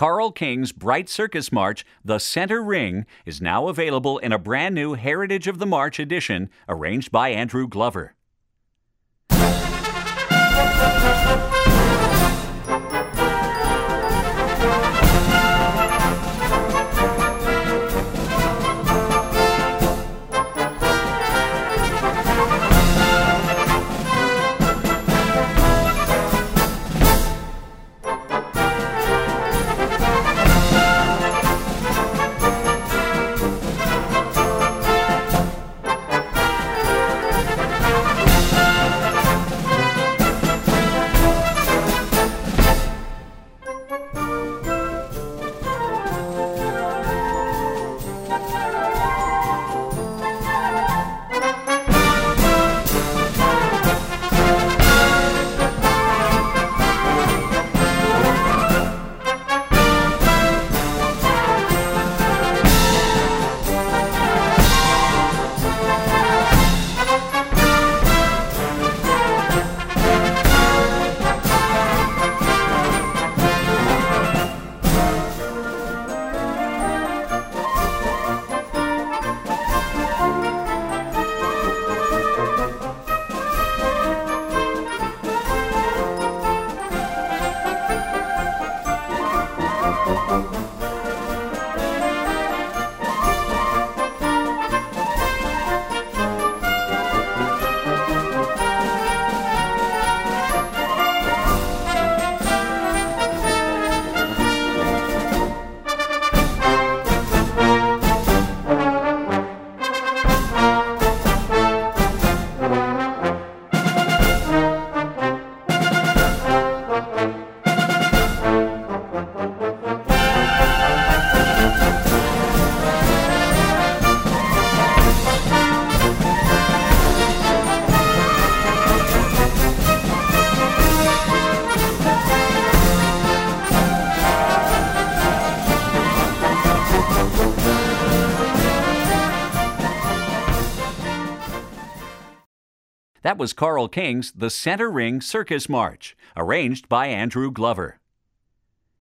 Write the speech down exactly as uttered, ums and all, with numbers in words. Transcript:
Carl King's Bright Circus March, The Center Ring, is now available in a brand new Heritage of the March edition, arranged by Andrew Glover. That was Carl King's The Center Ring Circus March, arranged by Andrew Glover.